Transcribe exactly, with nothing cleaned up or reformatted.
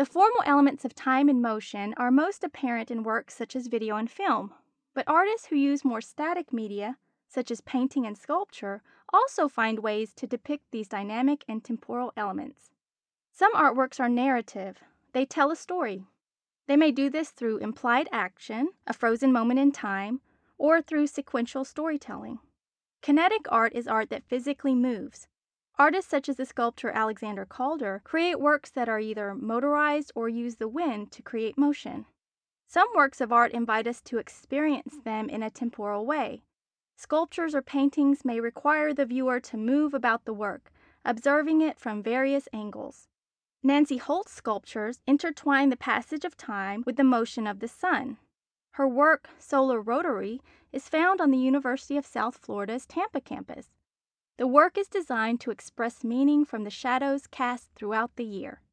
The formal elements of time and motion are most apparent in works such as video and film, but artists who use more static media, such as painting and sculpture, also find ways to depict these dynamic and temporal elements. Some artworks are narrative. They tell a story. They may do this through implied action, a frozen moment in time, or through sequential storytelling. Kinetic art is art that physically moves. Artists such as the sculptor Alexander Calder create works that are either motorized or use the wind to create motion. Some works of art invite us to experience them in a temporal way. Sculptures or paintings may require the viewer to move about the work, observing it from various angles. Nancy Holt's sculptures intertwine the passage of time with the motion of the sun. Her work, Solar Rotary, is found on the University of South Florida's Tampa campus. The work is designed to express meaning from the shadows cast throughout the year.